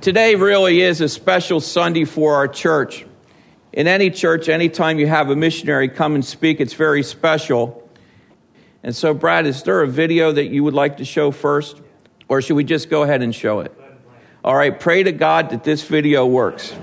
Today really is a special Sunday for our church. In any church, anytime you have a missionary come and speak, it's very special. And so, Brad, is there a video that you would like to show first? Or should we just go ahead and show it? All right, pray to God that this video works.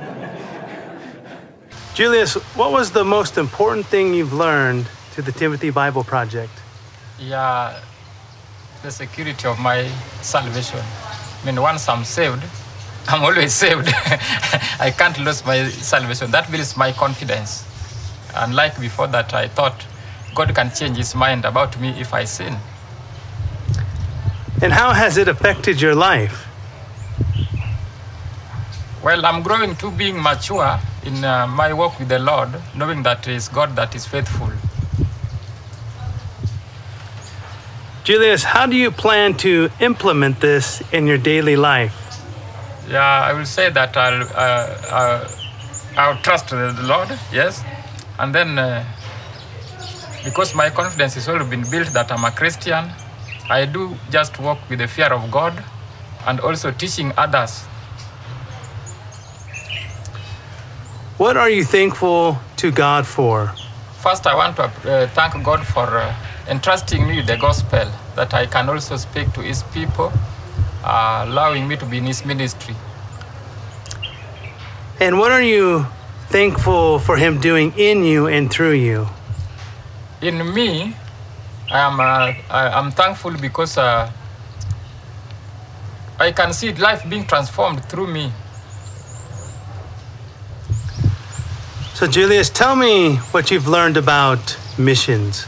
Julius, what was the most important thing you've learned through the Timothy Bible Project? Yeah, the security of my salvation. I mean, once I'm saved, I'm always saved. I can't lose my salvation. That builds my confidence. Unlike before that, I thought God can change his mind about me if I sin. And how has it affected your life? Well, I'm growing to being mature in my walk with the Lord, knowing that it is God that is faithful. Julius, how do you plan to implement this in your daily life? Yeah, I will say that I'll trust the Lord, yes. And then, because my confidence has already been built that I'm a Christian, I do just walk with the fear of God and also teaching others. What are you thankful to God for? First, I want to thank God for entrusting me with the gospel, that I can also speak to his people, allowing me to be in his ministry. And what are you thankful for him doing in you and through you? In me, I'm thankful because I can see life being transformed through me. So Julius, tell me what you've learned about missions.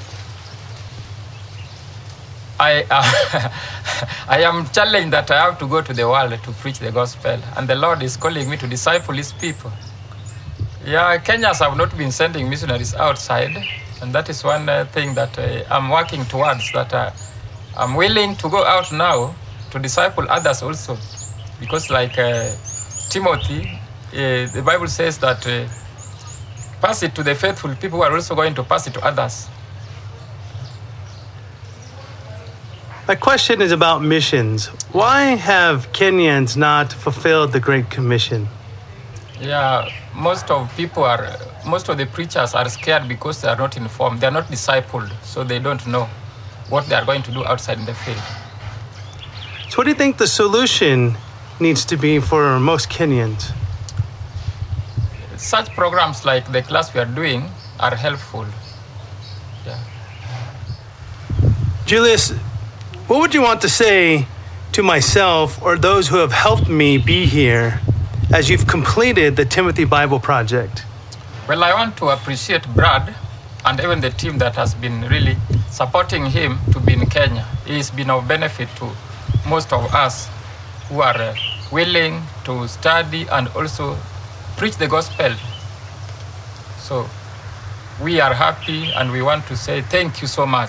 I am challenged that I have to go to the world to preach the gospel, and the Lord is calling me to disciple his people. Yeah, Kenyans have not been sending missionaries outside, and that is one thing that I'm working towards, that I'm willing to go out now to disciple others also. Because like Timothy, the Bible says that pass it to the faithful people who are also going to pass it to others. My question is about missions. Why have Kenyans not fulfilled the Great Commission? Yeah, most of the preachers are scared because they are not informed. They are not discipled, so they don't know what they are going to do outside in the field. So what do you think the solution needs to be for most Kenyans? Such programs like the class we are doing are helpful. Yeah. Julius, what would you want to say to myself or those who have helped me be here as you've completed the Timothy Bible Project? Well, I want to appreciate Brad and even the team that has been really supporting him to be in Kenya. He's been of benefit to most of us who are willing to study and also preach the gospel. So we are happy and we want to say thank you so much.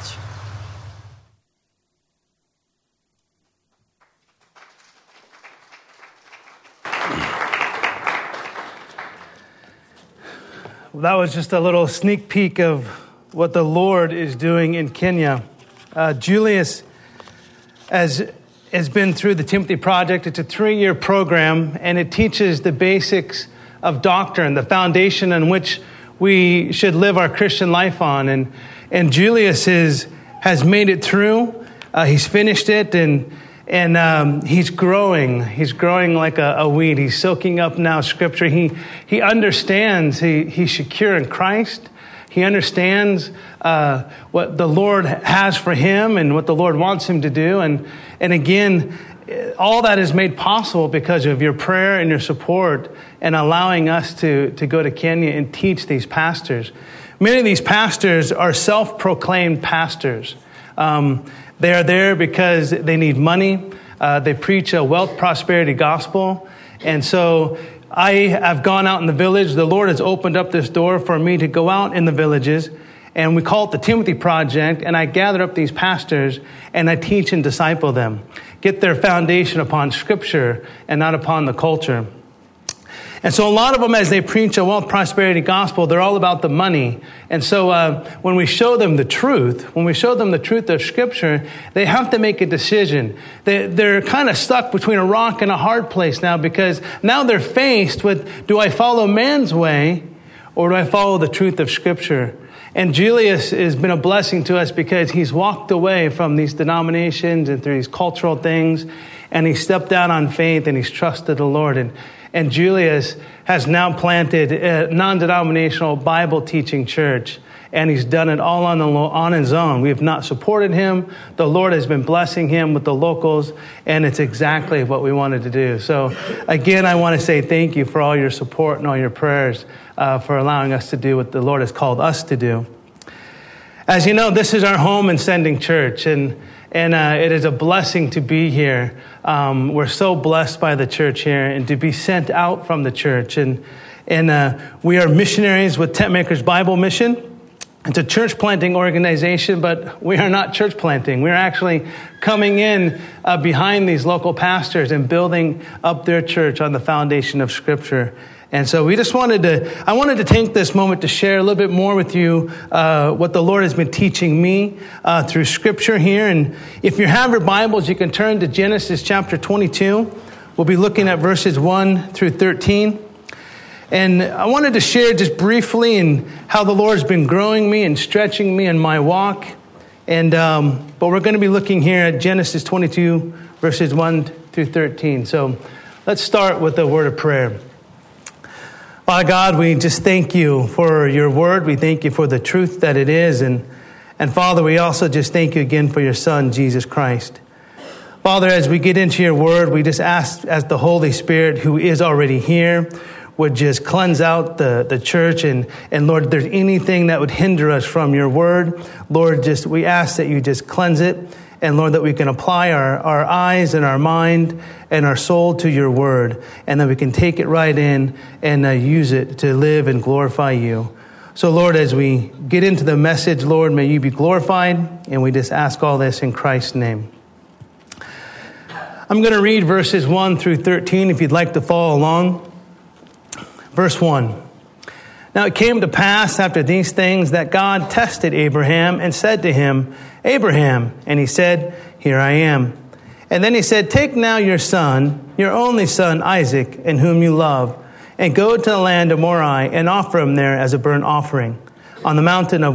Well, that was just a little sneak peek of what the Lord is doing in Kenya. Julius has been through the Timothy Project. It's a 3-year program, and it teaches the basics of doctrine, the foundation on which we should live our Christian life on. And Julius has made it through. He's finished it, and he's growing. He's growing like a weed. He's soaking up now Scripture. He understands. He's secure in Christ. He understands what the Lord has for him and what the Lord wants him to do. And again, all that is made possible because of your prayer and your support and allowing us to go to Kenya and teach these pastors. Many of these pastors are self-proclaimed pastors. They are there because they need money. They preach a wealth prosperity gospel. And so I have gone out in the village. The Lord has opened up this door for me to go out in the villages. And we call it the Timothy Project. And I gather up these pastors and I teach and disciple them. Get their foundation upon Scripture and not upon the culture. And so a lot of them, as they preach a wealth prosperity gospel, they're all about the money. And so when we show them the truth, of Scripture, they have to make a decision. They're kind of stuck between a rock and a hard place now, because now they're faced with, do I follow man's way or do I follow the truth of Scripture? And Julius has been a blessing to us because he's walked away from these denominations and through these cultural things, and he stepped out on faith and he's trusted the Lord. And Julius has now planted a non-denominational Bible teaching church, and he's done it all on his own. We have not supported him. The Lord has been blessing him with the locals, and it's exactly what we wanted to do. So again, I want to say thank you for all your support and all your prayers for allowing us to do what the Lord has called us to do. As you know, this is our home in Sending Church, and it is a blessing to be here. We're so blessed by the church here and to be sent out from the church. And we are missionaries with Tent Makers Bible Mission. It's a church planting organization, but we are not church planting. We're actually coming in behind these local pastors and building up their church on the foundation of Scripture. And so I wanted to take this moment to share a little bit more with you what the Lord has been teaching me through Scripture here. And if you have your Bibles, you can turn to Genesis chapter 22. We'll be looking at verses 1 through 13. And I wanted to share just briefly in how the Lord's been growing me and stretching me in my walk. And but we're going to be looking here at Genesis 22, verses 1 through 13. So let's start with a word of prayer. Father God, we just thank you for your word. We thank you for the truth that it is. And Father, we also just thank you again for your Son, Jesus Christ. Father, as we get into your word, we just ask as the Holy Spirit, who is already here, would just cleanse out the church. And Lord, if there's anything that would hinder us from your word, Lord, we ask that you just cleanse it. And Lord, that we can apply our eyes and our mind and our soul to your word, and that we can take it right in and use it to live and glorify you. So Lord, as we get into the message, Lord, may you be glorified. And we just ask all this in Christ's name. I'm going to read verses 1 through 13 if you'd like to follow along. Verse 1. Now it came to pass after these things that God tested Abraham and said to him, Abraham, and he said, Here I am. And then he said, Take now your son, your only son Isaac, in whom you love, and go to the land of Moriah and offer him there as a burnt offering on the mountain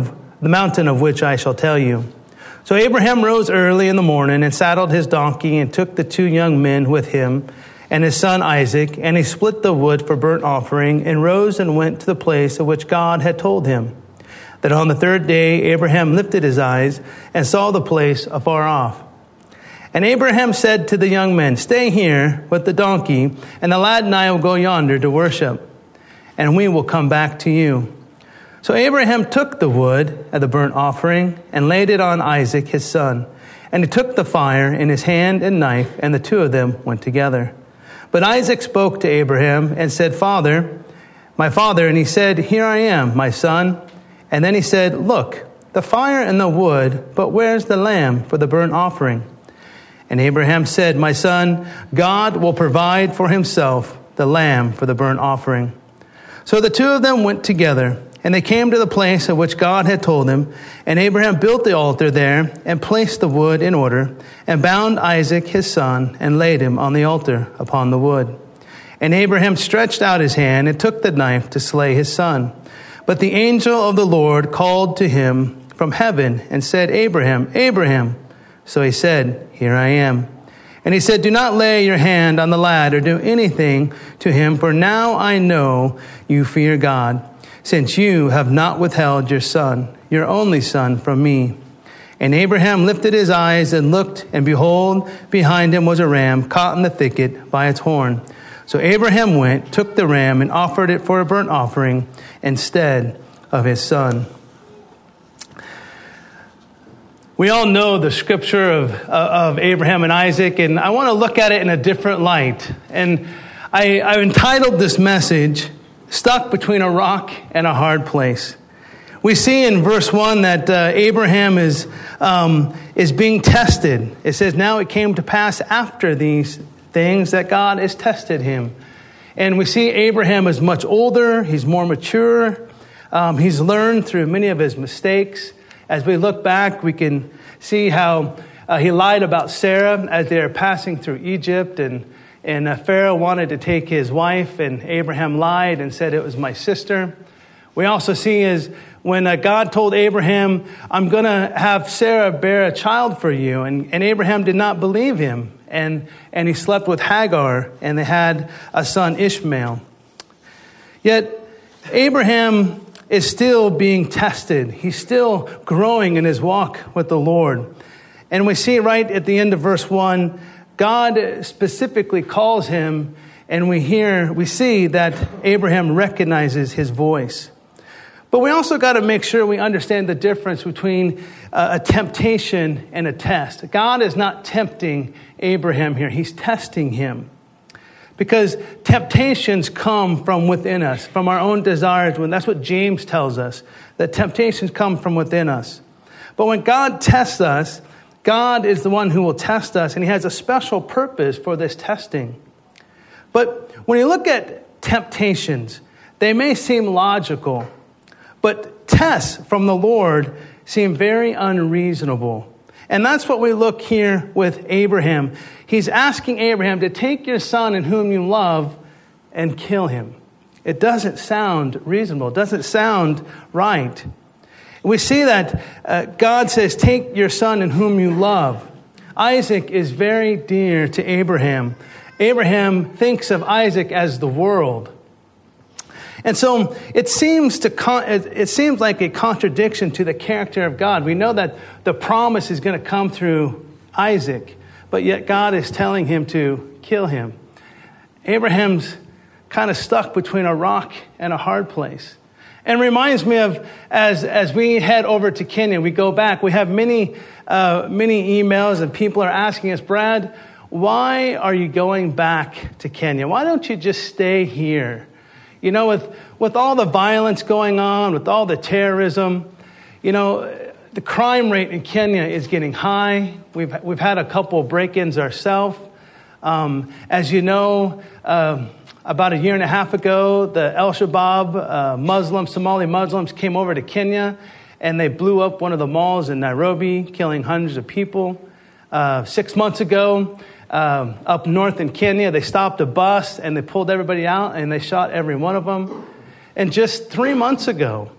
of which I shall tell you. So Abraham rose early in the morning and saddled his donkey and took the 2 young men with him and his son Isaac, and he split the wood for burnt offering and rose and went to the place of which God had told him. That on the 3rd day Abraham lifted his eyes and saw the place afar off. And Abraham said to the young men, Stay here with the donkey, and the lad and I will go yonder to worship, and we will come back to you. So Abraham took the wood of the burnt offering and laid it on Isaac his son. And he took the fire in his hand and knife, and the 2 of them went together. But Isaac spoke to Abraham and said, Father, my father. And he said, Here I am, my son. And then he said, Look, the fire and the wood, but where's the lamb for the burnt offering? And Abraham said, My son, God will provide for himself the lamb for the burnt offering. So the 2 of them went together, and they came to the place of which God had told him. And Abraham built the altar there and placed the wood in order, and bound Isaac his son and laid him on the altar upon the wood. And Abraham stretched out his hand and took the knife to slay his son. But the angel of the Lord called to him from heaven and said, Abraham, Abraham. So he said, Here I am. And he said, Do not lay your hand on the lad or do anything to him, for now I know you fear God, since you have not withheld your son, your only son, from me. And Abraham lifted his eyes and looked, and behold, behind him was a ram caught in the thicket by its horn. So Abraham went, took the ram, and offered it for a burnt offering instead of his son. We all know the scripture of Abraham and Isaac, and I want to look at it in a different light. And I entitled this message, Stuck Between a Rock and a Hard Place. We see in verse 1 that Abraham is being tested. It says, Now it came to pass after these things that God has tested him. And we see Abraham is much older. He's more mature. He's learned through many of his mistakes. As we look back, we can see how he lied about Sarah as they are passing through Egypt. And Pharaoh wanted to take his wife, and Abraham lied and said it was my sister. We also see is when God told Abraham, I'm going to have Sarah bear a child for you. And Abraham did not believe him. And he slept with Hagar, and they had a son, Ishmael. Yet Abraham is still being tested. He's still growing in his walk with the Lord. And we see right at the end of verse 1, God specifically calls him, and we see that Abraham recognizes his voice. But we also got to make sure we understand the difference between a temptation and a test. God is not tempting Abraham here. He's testing him. Because temptations come from within us, from our own desires. That's what James tells us, that temptations come from within us. But when God tests us, God is the one who will test us, and he has a special purpose for this testing. But when you look at temptations, they may seem logical, but tests from the Lord seem very unreasonable. And that's what we look here with Abraham. He's asking Abraham to take your son in whom you love and kill him. It doesn't sound reasonable. It doesn't sound right. We see that God says, take your son in whom you love. Isaac is very dear to Abraham. Abraham thinks of Isaac as the world. And so it seems like a contradiction to the character of God. We know that the promise is going to come through Isaac, but yet God is telling him to kill him. Abraham's kind of stuck between a rock and a hard place. And reminds me of, as we head over to Kenya, we go back, we have many emails, and people are asking us, Brad, why are you going back to Kenya? Why don't you just stay here? You know, with all the violence going on, with all the terrorism, you know, the crime rate in Kenya is getting high. We've had a couple of break-ins ourselves. As you know, about a year and a half ago, the Al-Shabaab Somali Muslims came over to Kenya, and they blew up one of the malls in Nairobi, killing hundreds of people. 6 months ago, up north in Kenya, they stopped a bus and they pulled everybody out and they shot every one of them. And just 3 months ago,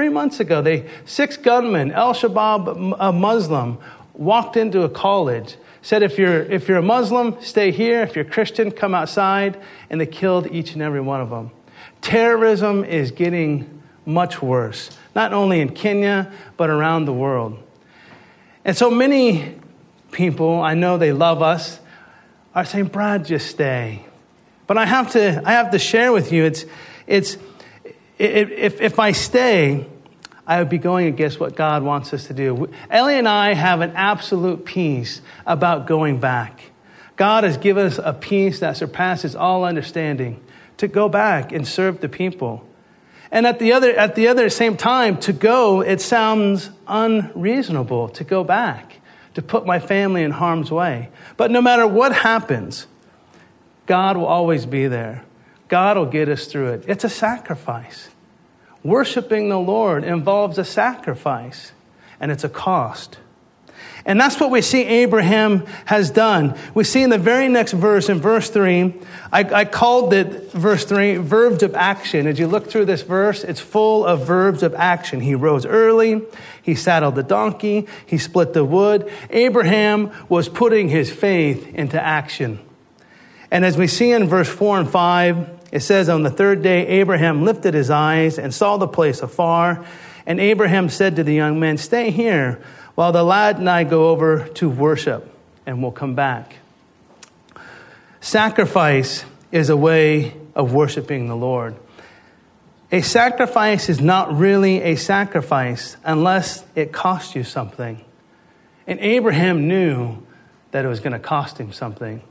6 gunmen, Al-Shabaab Muslim, walked into a college, said, if you're a Muslim, stay here. If you're a Christian, come outside. And they killed each and every one of them. Terrorism is getting much worse, not only in Kenya, but around the world. And so many people, I know they love us, are saying, Brad, just stay. But I have to share with you, if I stay, I would be going against what God wants us to do. Ellie and I have an absolute peace about going back. God has given us a peace that surpasses all understanding to go back and serve the people. And at the other same time, to go, it sounds unreasonable to go back, to put my family in harm's way. But no matter what happens, God will always be there. God will get us through it. It's a sacrifice. Worshiping the Lord involves a sacrifice, and it's a cost. And that's what we see Abraham has done. We see in the very next verse, in verse 3, I called it, verse 3, verbs of action. As you look through this verse, it's full of verbs of action. He rose early. He saddled the donkey. He split the wood. Abraham was putting his faith into action. And as we see in verse 4 and 5, it says, on the third day, Abraham lifted his eyes and saw the place afar. And Abraham said to the young men, stay here while the lad and I go over to worship, and we'll come back. Sacrifice is a way of worshiping the Lord. A sacrifice is not really a sacrifice unless it costs you something. And Abraham knew that it was going to cost him something.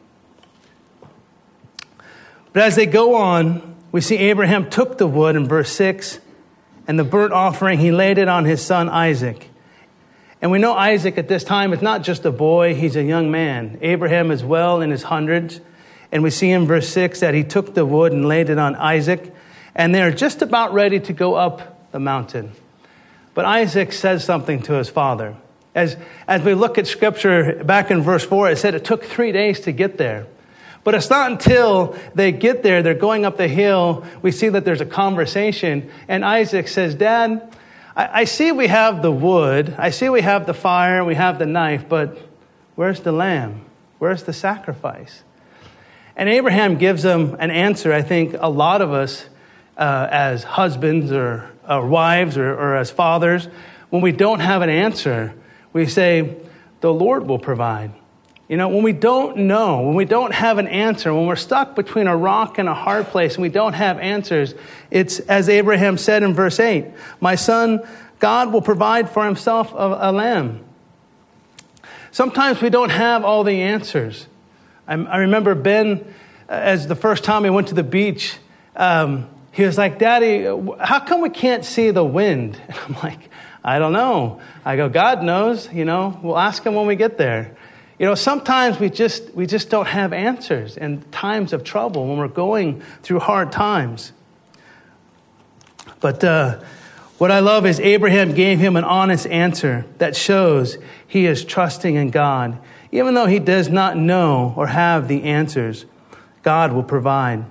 But as they go on, we see Abraham took the wood in verse 6, and the burnt offering, he laid it on his son Isaac. And we know Isaac at this time is not just a boy, he's a young man. Abraham is well in his hundreds. And we see in verse 6 that he took the wood and laid it on Isaac, and they're just about ready to go up the mountain. But Isaac says something to his father. As we look at Scripture, back in verse 4, it said it took 3 days to get there. But it's not until they get there, they're going up the hill, we see that there's a conversation. And Isaac says, Dad, I see we have the wood, I see we have the fire, we have the knife, but where's the lamb? Where's the sacrifice? And Abraham gives them an answer. I think a lot of us as husbands or wives or as fathers, when we don't have an answer, we say, the Lord will provide. You know, when we don't know, when we don't have an answer, when we're stuck between a rock and a hard place and we don't have answers, it's as Abraham said in verse 8, my son, God will provide for himself a lamb. Sometimes we don't have all the answers. I remember Ben, as the first time he went to the beach, he was like, Daddy, how come we can't see the wind? And I'm like, I don't know. I go, God knows, you know, we'll ask him when we get there. You know, sometimes we just don't have answers in times of trouble when we're going through hard times. But what I love is Abraham gave him an honest answer that shows he is trusting in God. Even though he does not know or have the answers, God will provide.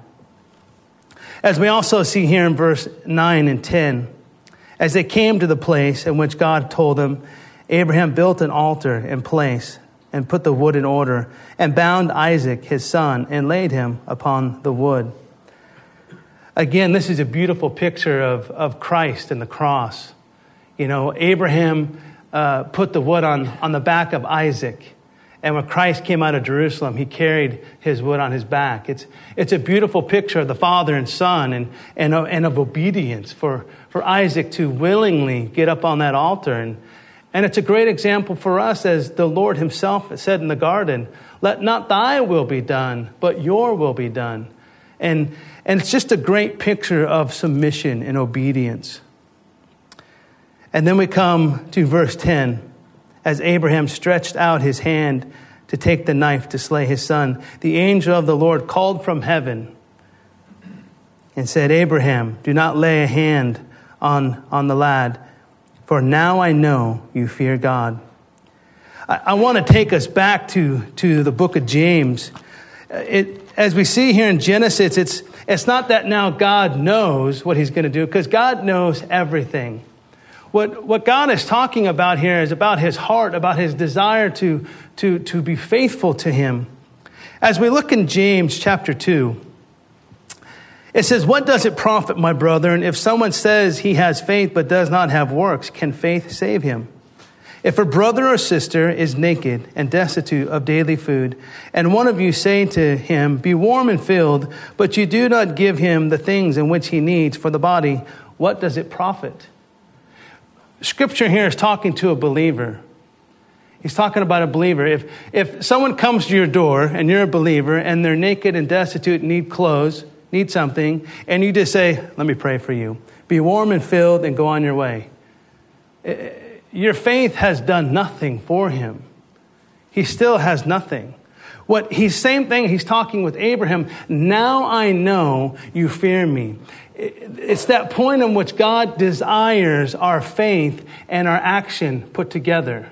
As we also see here in verse 9 and 10, as they came to the place in which God told them, Abraham built an altar in place and put the wood in order and bound Isaac, his son, and laid him upon the wood. Again, this is a beautiful picture of Christ and the cross. You know, Abraham put the wood on the back of Isaac. And when Christ came out of Jerusalem, he carried his wood on his back. It's a beautiful picture of the Father and Son and of obedience for Isaac to willingly get up on that altar. And it's a great example for us, as the Lord himself said in the garden, let not thy will be done, but your will be done. And it's just a great picture of submission and obedience. And then we come to verse 10. As Abraham stretched out his hand to take the knife to slay his son, the angel of the Lord called from heaven and said, Abraham, do not lay a hand on the lad, for now I know you fear God. I want to take us back to the book of James. As we see here in Genesis, it's not that now God knows what he's going to do, because God knows everything. What God is talking about here is about his heart, about his desire to be faithful to him. As we look in James chapter 2, it says, what does it profit, my brethren, if someone says he has faith but does not have works? Can faith save him? If a brother or sister is naked and destitute of daily food, and one of you say to him, be warm and filled, but you do not give him the things in which he needs for the body, what does it profit? Scripture here is talking to a believer. He's talking about a believer. If someone comes to your door and you're a believer and they're naked and destitute, need clothes, need something, and you just say, let me pray for you. Be warm and filled and go on your way. Your faith has done nothing for him. He still has nothing. Same thing, he's talking with Abraham. Now I know you fear me. It's that point in which God desires our faith and our action put together.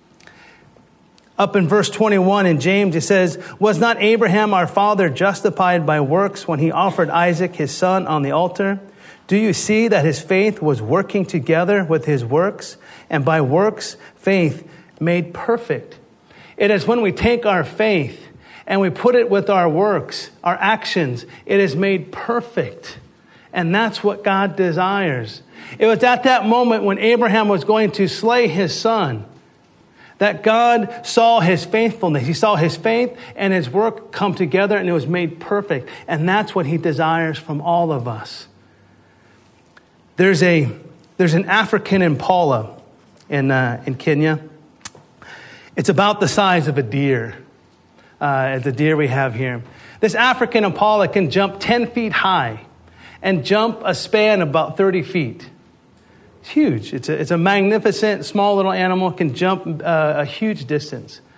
Up in verse 21 in James, it says, was not Abraham our father justified by works when he offered Isaac his son on the altar? Do you see that his faith was working together with his works? And by works, faith made perfect. It is when we take our faith and we put it with our works, our actions, it is made perfect. And that's what God desires. It was at that moment when Abraham was going to slay his son that God saw his faithfulness. He saw his faith and his work come together, and it was made perfect. And that's what he desires from all of us. There's an African impala in Kenya. It's about the size of a deer, the deer we have here. This African impala can jump 10 feet high and jump a span about 30 feet. It's huge. It's a magnificent, small little animal, can jump a huge distance.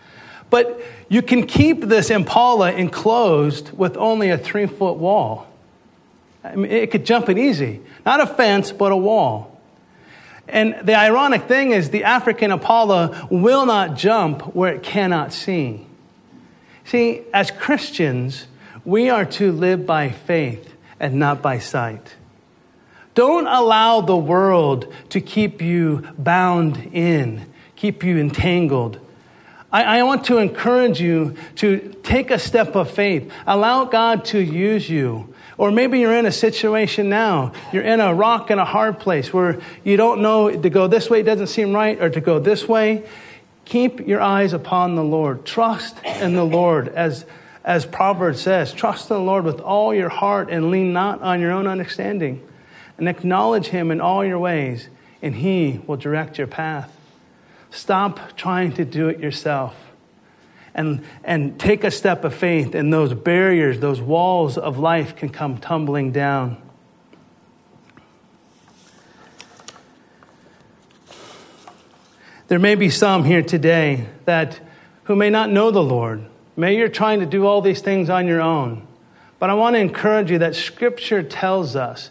But you can keep this Impala enclosed with only a 3-foot wall. I mean, it could jump it easy. Not a fence, but a wall. And the ironic thing is the African Impala will not jump where it cannot see. See, as Christians, we are to live by faith and not by sight. Don't allow the world to keep you bound in, keep you entangled. I want to encourage you to take a step of faith. Allow God to use you. Or maybe you're in a situation now. You're in a rock and a hard place where you don't know to go this way doesn't seem right or to go this way. Keep your eyes upon the Lord. Trust in the Lord. As Proverbs says, trust in the Lord with all your heart and lean not on your own understanding. And acknowledge him in all your ways, and he will direct your path. Stop trying to do it yourself. And take a step of faith, and those barriers, those walls of life can come tumbling down. There may be some here today who may not know the Lord. Maybe you're trying to do all these things on your own. But I want to encourage you that Scripture tells us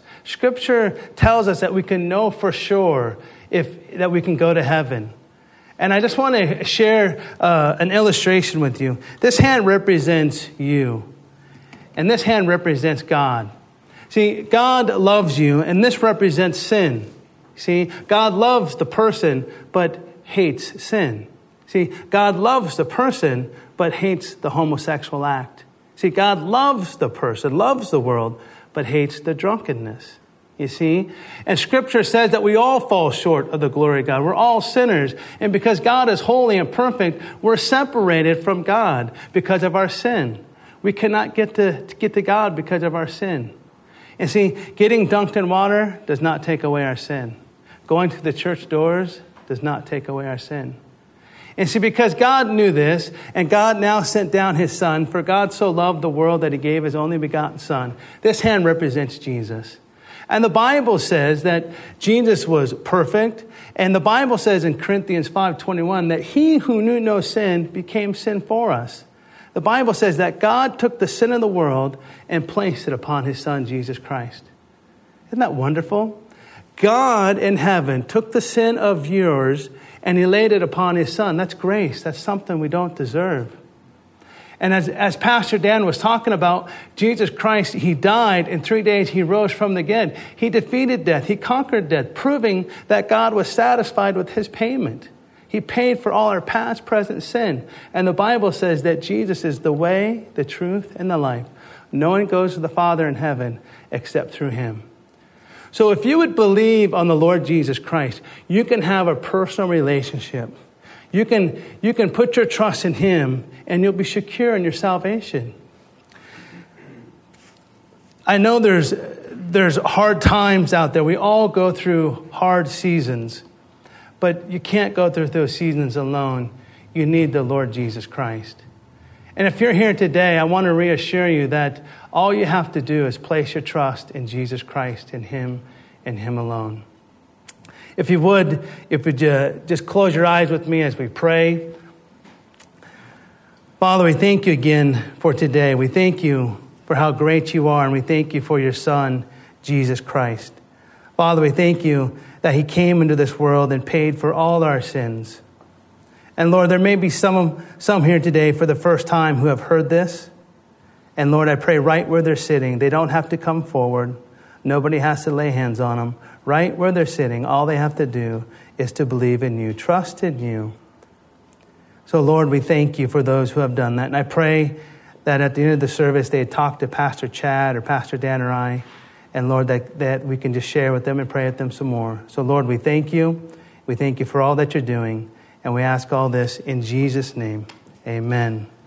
that we can know for sure that we can go to heaven. And I just want to share an illustration with you. This hand represents you. And this hand represents God. See, God loves you, and this represents sin. See, God loves the person, but hates sin. See, God loves the person, but hates the homosexual act. See, God loves the person, loves the world, but hates the drunkenness. You see? And Scripture says that we all fall short of the glory of God. We're all sinners. And because God is holy and perfect, we're separated from God because of our sin. We cannot get to God because of our sin. And see, getting dunked in water does not take away our sin. Going to the church doors does not take away our sin. And see, because God knew this, and God now sent down his Son, for God so loved the world that he gave his only begotten Son. This hand represents Jesus. And the Bible says that Jesus was perfect. And the Bible says in Corinthians 5:21 that he who knew no sin became sin for us. The Bible says that God took the sin of the world and placed it upon his Son, Jesus Christ. Isn't that wonderful? God in heaven took the sin of yours and he laid it upon his Son. That's grace. That's something we don't deserve. And as Pastor Dan was talking about, Jesus Christ, he died. In 3 days, he rose from the dead. He defeated death. He conquered death, proving that God was satisfied with his payment. He paid for all our past, present sin. And the Bible says that Jesus is the way, the truth, and the life. No one goes to the Father in heaven except through him. So if you would believe on the Lord Jesus Christ, you can have a personal relationship. You can put your trust in him, and you'll be secure in your salvation. I know there's hard times out there. We all go through hard seasons, but you can't go through those seasons alone. You need the Lord Jesus Christ. And if you're here today, I want to reassure you that all you have to do is place your trust in Jesus Christ, in him and him alone. If you would just close your eyes with me as we pray. Father, we thank you again for today. We thank you for how great you are, and we thank you for your Son, Jesus Christ. Father, we thank you that he came into this world and paid for all our sins. And Lord, there may be some here today for the first time who have heard this. And Lord, I pray right where they're sitting, they don't have to come forward. Nobody has to lay hands on them. Right where they're sitting, all they have to do is to believe in you, trust in you. So Lord, we thank you for those who have done that. And I pray that at the end of the service, they talk to Pastor Chad or Pastor Dan or I. And Lord, that we can just share with them and pray with them some more. So Lord, we thank you. We thank you for all that you're doing. And we ask all this in Jesus' name. Amen.